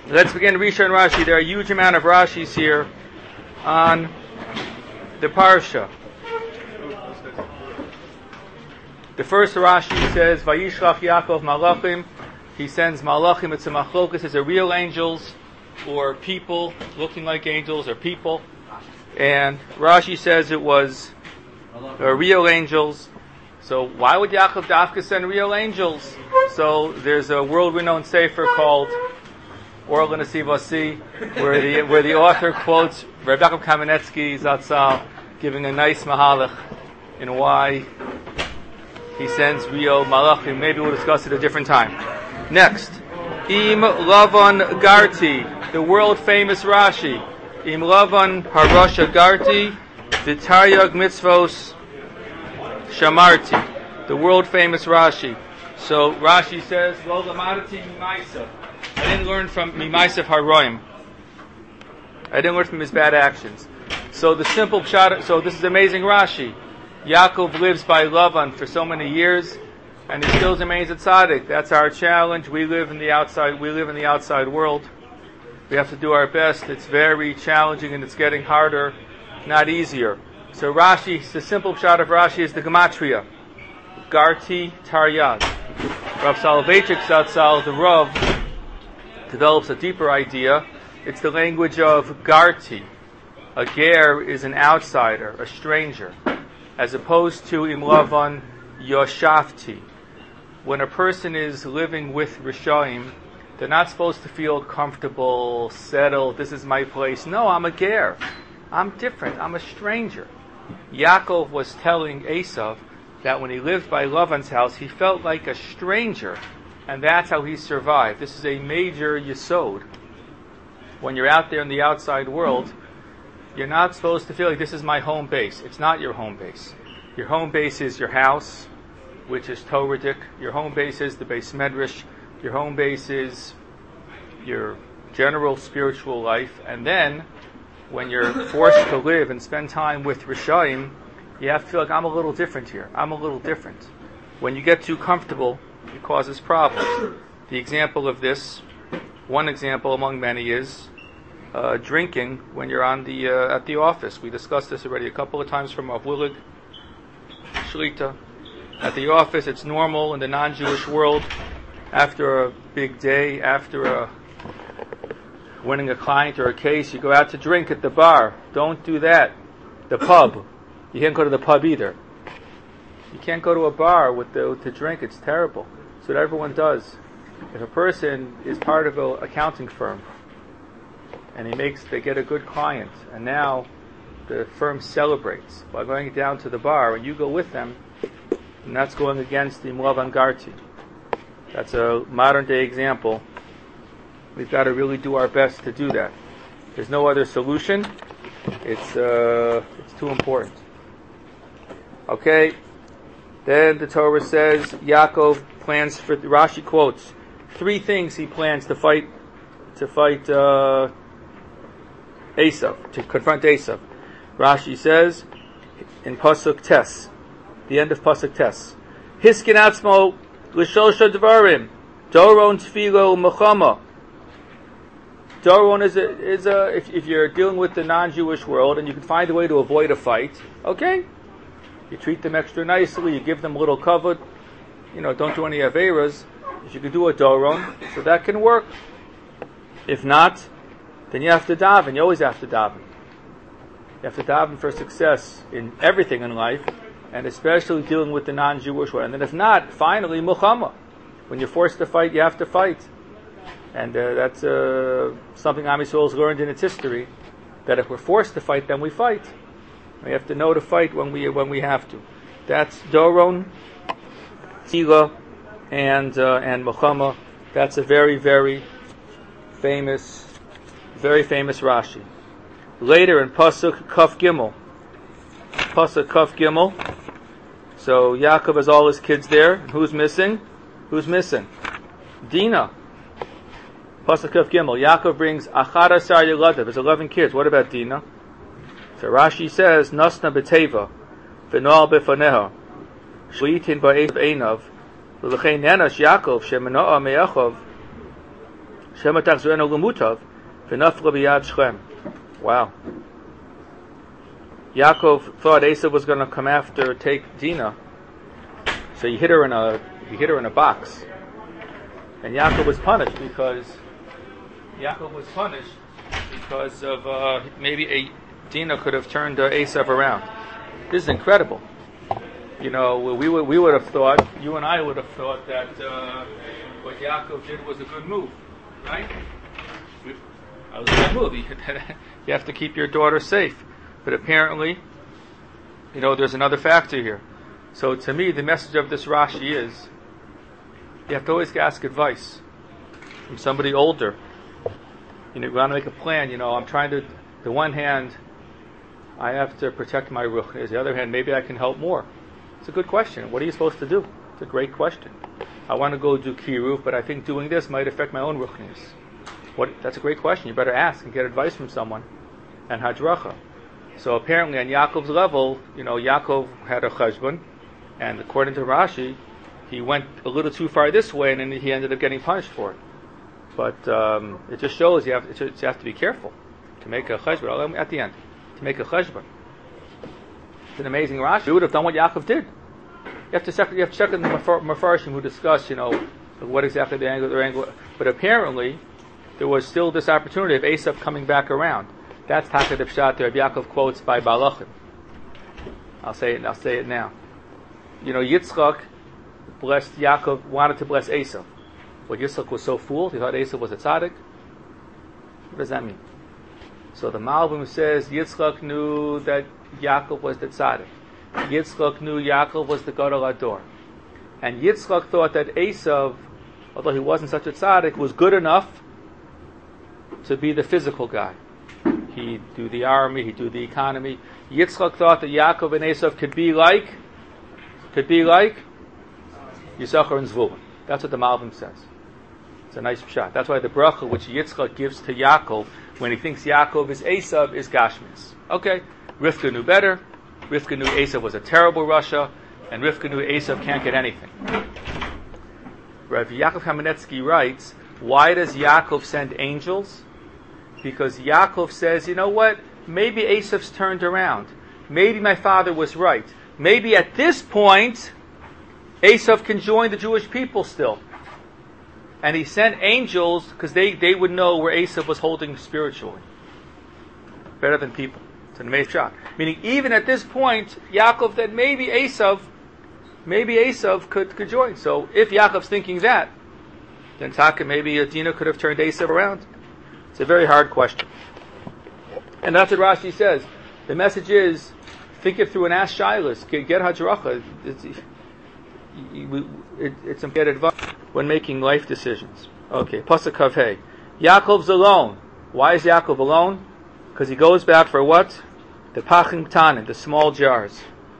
Let's begin Rishon Rashi. There are a huge amount of Rashis here on the Parsha. The first Rashi says, Vayishlach Yaakov Malachim. He sends Malachim. It's a machlokas. Is it real angels or people looking like angels or people? And Rashi says it was real angels. So why would Yaakov Dafka send real angels? So there's a world-renowned sefer called Oral Vasi, where the author quotes Reb Yaakov Kamenetsky Zatzal giving a nice mahalach in why he sends real malachim. Maybe we'll discuss it a different time. Next, Im Lavan Garti, the world-famous Rashi. Im Lavan Harasha Garti, V'taryag Mitzvos Shamarti, the world-famous Rashi. So Rashi says, Lo Lamadati Mimaisa. I didn't learn from Mimaisa Haroim. I didn't learn from his bad actions. So the simple pshat. So this is amazing Rashi. Yaakov lives by Lavan for so many years, and he still remains a tzaddik. That's our challenge. We live in the outside world. We have to do our best. It's very challenging, and it's getting harder, not easier. So Rashi, the simple pshat of Rashi is the gematria, Garti Taryag. Rav Soloveitchik Zatzal, the Rav, develops a deeper idea. It's the language of Garti. A ger is an outsider, a stranger, as opposed to Imlavan Yoshafti. When a person is living with Rishaim, they're not supposed to feel comfortable, settled, this is my place. No, I'm a ger. I'm different. I'm a stranger. Yaakov was telling Esav that when he lived by Lavan's house, he felt like a stranger, and that's how he survived. This is a major yesod. When you're out there in the outside world, you're not supposed to feel like this is my home base. It's not your home base. Your home base is your house, which is Toradic. Your home base is the Beis Medrash. Your home base is your general spiritual life. And then, when you're forced to live and spend time with Rishaim, you have to feel like, I'm a little different here. I'm a little different. When you get too comfortable, it causes problems. The example of this, one example among many, is drinking when you're on the at the office. We discussed this already a couple of times from Rav Willig Shlita. At the office, it's normal in the non-Jewish world. After a big day, after winning a client or a case, you go out to drink at the bar. Don't do that. The pub. You can't go to the pub either. You can't go to a bar to drink. It's terrible. That's what everyone does. If a person is part of an accounting firm and they get a good client, and now the firm celebrates by going down to the bar, and you go with them, and that's going against the Mlavan Garti. That's a modern day example. We've got to really do our best to do that. There's no other solution. It's too important. Okay, then the Torah says Yaakov plans for. Rashi quotes 3 things he plans to fight Esav, to confront Esav. Rashi says in Pasuk Tes, the end of Pasuk Tes, Hiskin atzmo l'shosha dvarim, doron tefilo mechama. Doron is if you're dealing with the non-Jewish world and you can find a way to avoid a fight, okay. You treat them extra nicely, you give them a little kavod, don't do any averas. If you could do a doron, so that can work. If not, then you have to daven. You always have to daven. You have to daven for success in everything in life, and especially dealing with the non-Jewish world. And then if not, finally, muchama. When you're forced to fight, you have to fight. And that's something Am Yisrael has learned in its history, that if we're forced to fight, then we fight. We have to know to fight when we have to. That's Doron, Tila, and Muchama. That's a very, very famous Rashi. Later in Pasuk Kaf Gimel. So Yaakov has all his kids there. Who's missing? Dinah. Pasuk Kaf Gimel. Yaakov brings Achad Asar Yeladav. There's 11 kids. What about Dinah? So Rashi says, Nasna b'teva, v'noal b'faneha, shlitin ba'einav, v'lechein nenash Yaakov, shemenoa me'achav, Shematach Zereno Lemutav, V'nafla B'yad Shechem. Wow. Yaakov thought Esav was going to come after, take Dinah. So he hit her in a box. And Yaakov was punished because of maybe Dinah could have turned Esav around. This is incredible. You know, we would have thought, you and I would have thought that what Yaakov did was a good move, right? That was a good move. You have to keep your daughter safe. But apparently, you know, there's another factor here. So to me, the message of this Rashi is, you have to always ask advice from somebody older. You know, you want to make a plan. You know, I'm trying to, the one hand, I have to protect my ruchnis. The other hand, maybe I can help more. It's a good question. What are you supposed to do? It's a great question. I want to go do kiruv, but I think doing this might affect my own ruchnis. That's a great question. You better ask and get advice from someone. And hadracha. So apparently on Yaakov's level, you know, Yaakov had a cheshbon, and according to Rashi, he went a little too far this way, and then he ended up getting punished for it. But it just shows you have to be careful to make a cheshbon. At the end, to make a cheshbon. It's an amazing Rashi. You would have done what Yaakov did. You have to check in the Mefarshim who discuss, you know, what exactly the angle. But apparently, there was still this opportunity of Esav coming back around. That's Takad of Pshat that Yaakov quotes by Balachim. I'll say it now. You know, Yitzchak blessed Yaakov, wanted to bless Esav. But Yitzchak was so fooled, he thought Esav was a tzaddik. What does that mean? So the Malbim says Yitzchak knew that Yaakov was the tzaddik. Yitzchak knew Yaakov was the Gadol Ador. And Yitzchak thought that Esav, although he wasn't such a tzaddik, was good enough to be the physical guy. He'd do the army, he'd do the economy. Yitzchak thought that Yaakov and Esav could be like Yisachar and Zvulun. That's what the Malbim says. It's a nice pshat. That's why the bracha which Yitzchak gives to Yaakov when he thinks Yaakov is Esav is Gashmis. Okay, Rivka knew better. Rivka knew Esav was a terrible Russia, and Rivka knew Esav can't get anything. Rav Yaakov Kamenetsky writes, why does Yaakov send angels? Because Yaakov says, you know what? Maybe Esav's turned around. Maybe my father was right. Maybe at this point, Esav can join the Jewish people still. And he sent angels because they would know where Esav was holding spiritually. Better than people. It's an amazing shot. Meaning, even at this point, Yaakov that maybe Esav could join. So if Yaakov's thinking that, then Taka, maybe Dinah could have turned Esav around. It's a very hard question. And that's what Rashi says. The message is, think it through and ask Shilas. Get Hadracha. It's some get advice when making life decisions. Okay, Pasuk Kavhei. Yaakov's alone. Why is Yaakov alone? Because he goes back for what? The Pachim Ktanim, the small jars.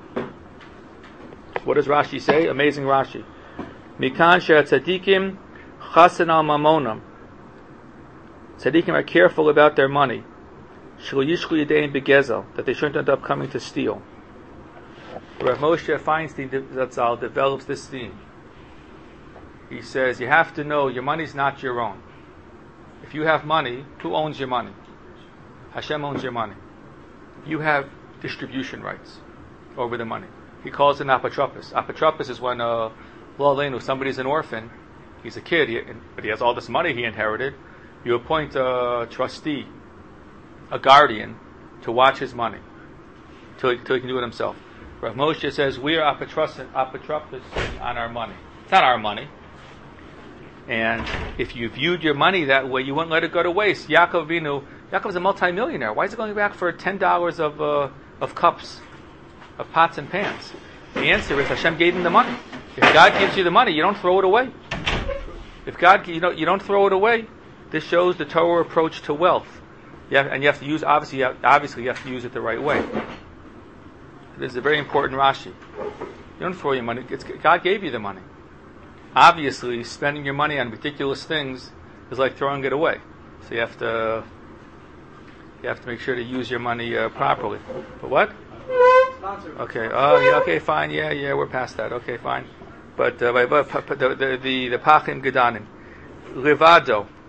What does Rashi say? Amazing Rashi. Mikan she'at tzadikim chasen al mamonam. Tzaddikim are careful about their money. Shelo yishchu yadein begezel, that they shouldn't end up coming to steal. Rav Moshe Feinstein Zatzal develops this theme. He says, you have to know your money's not your own. If you have money, who owns your money? Hashem owns your money. You have distribution rights over the money. He calls it an apotropos. Apotropos is when somebody's an orphan, he's a kid, but he has all this money he inherited. You appoint a trustee, a guardian, to watch his money till he can do it himself. Rav Moshe says we are apotropos on our money. It's not our money. And if you viewed your money that way, you wouldn't let it go to waste. Yaakov's a multi-millionaire. Why is he going back for $10 of cups, of pots and pans? The answer is Hashem gave him the money. If God gives you the money, you don't throw it away. If God, you don't throw it away. This shows the Torah approach to wealth. You have to use, obviously you have to use it the right way. This is a very important Rashi. You don't throw your money. God gave you the money. Obviously, spending your money on ridiculous things is like throwing it away. So you have to make sure to use your money properly. But what? Okay. Oh, yeah. Okay. Fine. Yeah. We're past that. Okay. Fine. But the Pachim Gedanim, Levado,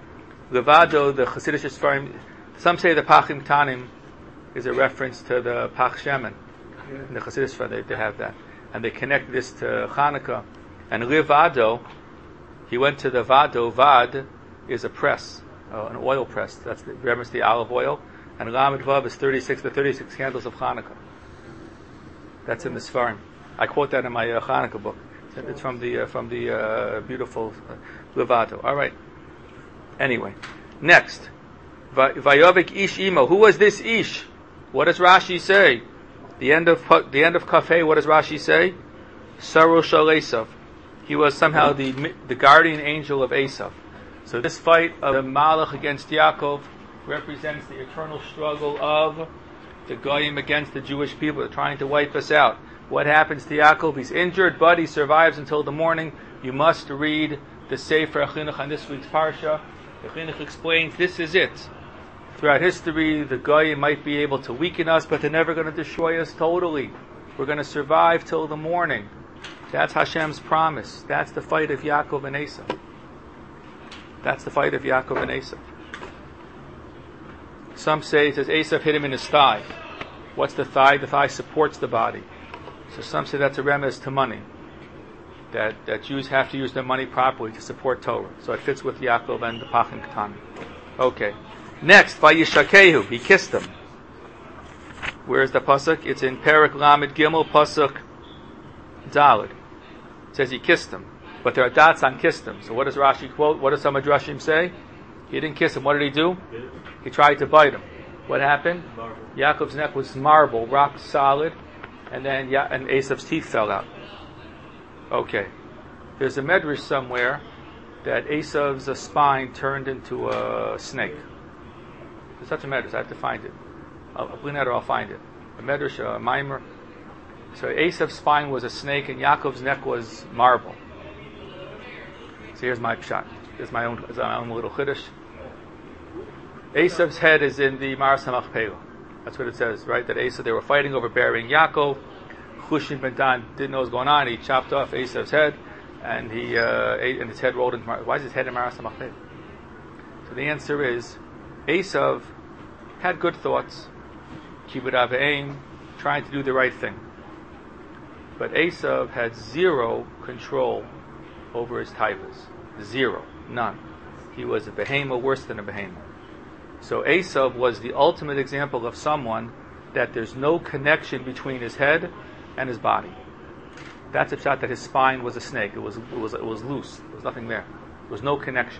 Levado, the Hasidic Sfarim, some say the Pachim Tanim is a reference to the Pach Shemen. In the Hasidic Sfarim, they have that. And they connect this to Hanukkah. And Levado, he went to the Vado. Vad is a press, an oil press. That's the reference to the olive oil. And Lamed Vav is the 36 candles of Hanukkah. That's in the Sfarim. I quote that in my Hanukkah book. It's from the beautiful Levado. All right. Anyway, next, Vayovik Ish Imo. Who was this Ish? What does Rashi say? The end of Kafeh. What does Rashi say? Saru Shal Esav. He was somehow the guardian angel of Esav. So this fight of the Malach against Yaakov represents the eternal struggle of the Goyim against the Jewish people. They're trying to wipe us out. What happens to Yaakov? He's injured, but he survives until the morning. You must read the Sefer Chinuch on this week's Parsha. The Chinuch explains this is it. Throughout history, the Goyim might be able to weaken us, but they're never going to destroy us totally. We're going to survive till the morning. That's Hashem's promise. That's the fight of Yaakov and Esav. That's the fight of Yaakov and Esav. Some say it says Esav hit him in his thigh. What's the thigh? The thigh supports the body. So some say that's a remez to money. That Jews have to use their money properly to support Torah. So it fits with Yaakov and the Pachim Ketanim. Okay. Next, Vayishakehu. He kissed him. Where's the pasuk? It's in Perek Lamed Gimel pasuk Daled. It says he kissed him. But there are dots on kissed him. So what does Rashi quote? What does some Midrashim say? He didn't kiss him. What did he do? He tried to bite him. What happened? Marble. Yaakov's neck was marble, rock solid, and then and Esav's teeth fell out. Okay. There's a medrash somewhere that Esav's spine turned into a snake. There's such a medrash. I have to find it. I'll bring that or I'll find it. A medrash, a mimer. So Esav's spine was a snake and Yaakov's neck was marble. So here's my shot. Here's my own little chiddush. Esav's head is in the Maras HaMachpelah. That's what it says, right? That Esav, they were fighting over burying Yaakov. Chushin ben Dan didn't know what was going on. He chopped off Esav's head, and he and his head rolled into. Why is his head in Maras HaMachpelah? So the answer is, Esav had good thoughts, kibbud avim, trying to do the right thing. But Esav had zero control over his taivas. Zero. None. He was a behemoth, worse than a behemoth. So Esav was the ultimate example of someone that there's no connection between his head and his body. That's a shot that his spine was a snake. It was loose. There was nothing there. There was no connection.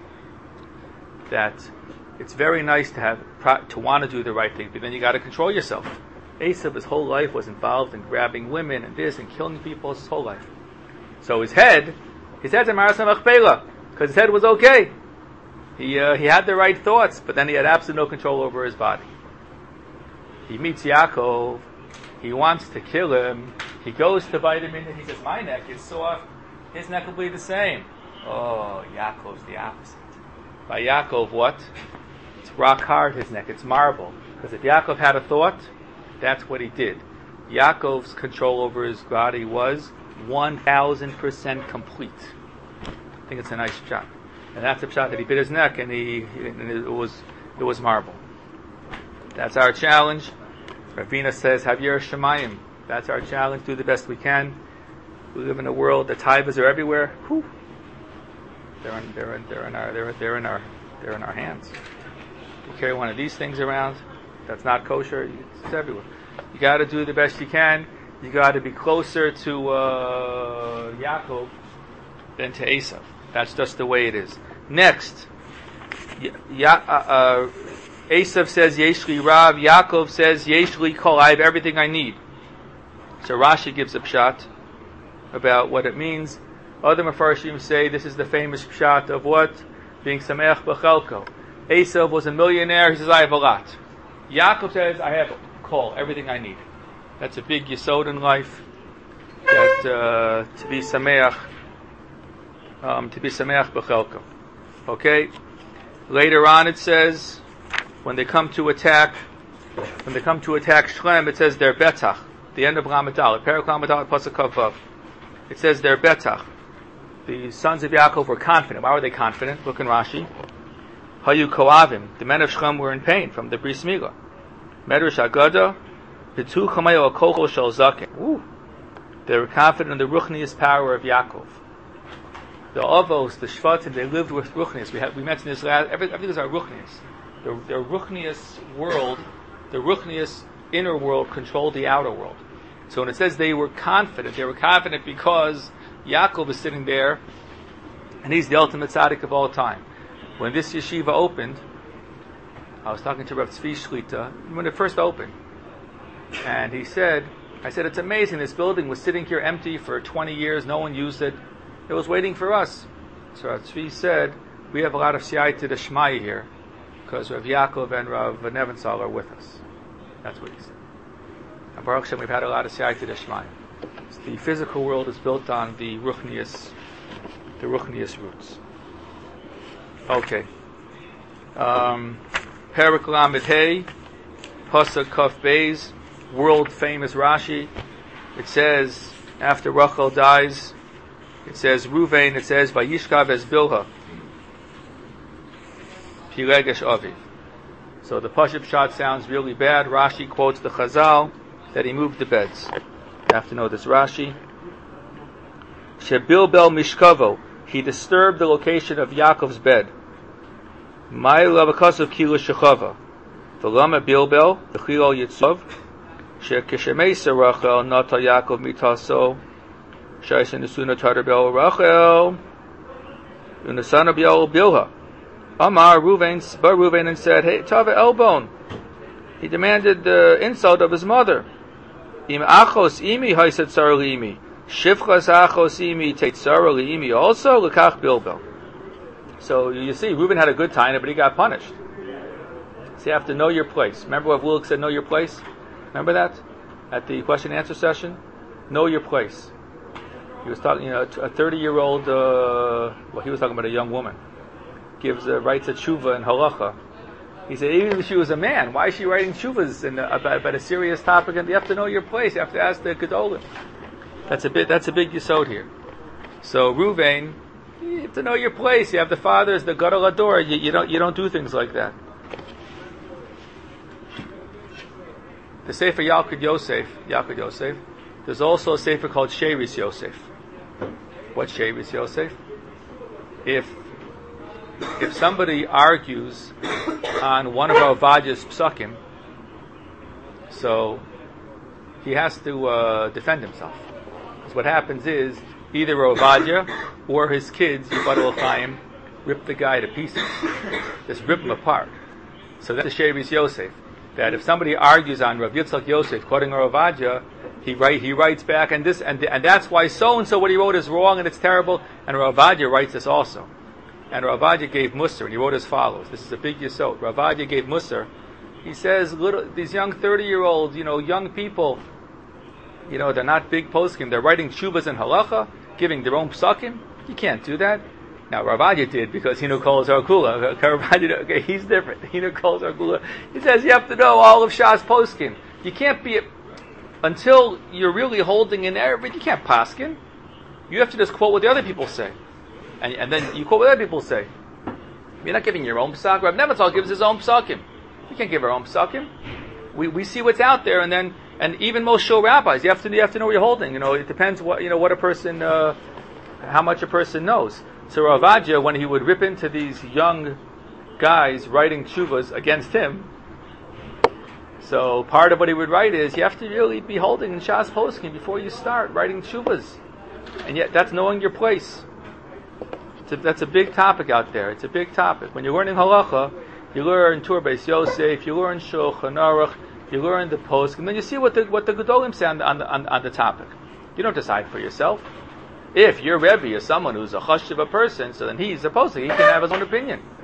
That it's very nice to want to do the right thing, but then you got to control yourself. Esav, his whole life was involved in grabbing women and this and killing people his whole life. So his head's in Maras HaMachpelah because his head was okay. He had the right thoughts, but then he had absolutely no control over his body. He meets Yaakov. He wants to kill him. He goes to bite him in, and he says, "My neck is soft. His neck will be the same." Oh, Yaakov's the opposite. By Yaakov, what? It's rock hard, his neck. It's marble. Because if Yaakov had a thought, that's what he did. Yaakov's control over his body was 1,000% complete. I think it's a nice shot. And that's the shot that he bit his neck, and it was marble. That's our challenge. Ravina says, "Havyer Shemayim." That's our challenge. Do the best we can. We live in a world that taivas are everywhere. Whew. They're in our hands. You carry one of these things around that's not kosher. It's everywhere. You got to do the best you can. You got to be closer to Yaakov than to Esav. That's just the way it is. Next, Esav says, Yeshli Rav. Yaakov says, Yeshli Kol. I have everything I need. So Rashi gives a pshat about what it means. Other Mefarshim say this is the famous pshat of what? Being Sameach B'chelko. Esav was a millionaire. He says, I have a lot. Yaakov says, I have Kol, everything I need. That's a big yesod in life. That to be Sameach B'chelko. Okay? Later on it says, when they come to attack Shlem, it says they're betach. The end of Ramadal, Perek Ramadal, Pasuk Vav. It says they're betach. The sons of Yaakov were confident. Why were they confident? Look in Rashi. Hayu Koavim, the men of Shechem were in pain from the Bris Milah. Medrash Agada, Pitu Chamayo Akocho Shel Zaken. They were confident in the Ruchnius power of Yaakov. The Avos, the Shvatim, they lived with Ruchnius. We mentioned this last. Everything is our Ruchnius. The Ruchnius world, the Ruchnius inner world controlled the outer world. So when it says they were confident because Yaakov is sitting there, and he's the ultimate tzaddik of all time. When this yeshiva opened, I was talking to Rav Tzvi Shlita when it first opened, and I said, it's amazing, this building was sitting here empty for 20 years, no one used it. It was waiting for us. So Rav Tzvi said, we have a lot of Siyata D'Shmaya here, because Rav Yaakov and Rav Nebenzahl are with us. That's what he said. And Baruch Hashem, we've had a lot of Siyata D'Shmaya. The physical world is built on the Ruchnius roots. Okay. Perak Lamed Hey, Pasuk Kaf Beis, world famous Rashi. It says, after Rachel dies, it says, Ruvain, it says, Vayishkav es Bilha, Pilegesh Aviv. So the Pashup shot sounds really bad. Rashi quotes the Chazal that he moved the beds. You have to know this Rashi. Shebilbel Mishkavo, he disturbed the location of Yaakov's bed. Ma'ila b'kasav kila shechava. V'lama bilbel, v'chilo yitzov, she'keshemeisa Rachel, nata Yaakov mitaso, she'isen nesuna tarbel Rachel, unasana b'yal bilha. Amar Ruvain and said, hey, Tava Elbon. He demanded the insult of his mother. Im achos imi haisat tzara liimi. Shivchas achos imi tate tzara liimi also lekach bilbel. So you see, Reuben had a good time, but he got punished. So you have to know your place. Remember what Wilk said, know your place? Remember that? At the question and answer session? Know your place. He was talking, a 30-year-old, he was talking about a young woman. Writes a tshuva in halacha. He said, even if she was a man, why is she writing tshuvas about a serious topic? And you have to know your place. You have to ask the Gedolim. That's a big yesod here. So Ruvain, you have to know your place. You have the fathers, the Gadol Hador. You don't do things like that. The Sefer Yalkut Yosef. There's also a Sefer called Sheris Yosef. What's Sheris Yosef? If somebody argues on one of our Ovadia's psukim, so he has to defend himself. Because what happens is, either Ovadia or his kids, Yibadol Chaim, rip the guy to pieces. Just rip him apart. So that's the Shevis Yosef. That if somebody argues on Rav Yitzchak Yosef, quoting Ovadia, he writes back, and that's why so-and-so what he wrote is wrong and it's terrible, and Ovadia writes this also. And Ravadia gave Musar, and he wrote as follows. This is a big yesod. Ravadia gave Musar. He says, these young 30-year-olds, young people, they're not big poskim. They're writing shuvas and halacha, giving their own psakim. You can't do that. Now, Ravadia did, because he knew Kol Zarkula. Okay, he's different. He knew Kol Zarkula. He says, you have to know all of Shas poskim. You can't be, until you're really holding in everything, you can't paskin. You have to just quote what the other people say. And then you quote what other people say. You're not giving your own psak. Rav Nebenzahl gives his own psakim. You can't give our own psakim. We see what's out there, and even most shul rabbis, you have to know what you're holding. It depends what a person, how much a person knows. So Rav Adia, when he would rip into these young guys writing tshuvas against him, so part of what he would write is you have to really be holding in Shas Poskim before you start writing tshuvas, and yet that's knowing your place. That's a big topic out there. It's a big topic. When you're learning halacha, you learn Tur Beis Yosef, you learn Shulchan Aruch, you learn the post, and then you see what the Gedolim say on the topic. You don't decide for yourself. If your Rebbe is someone who's a chashuv person, so then he can have his own opinion.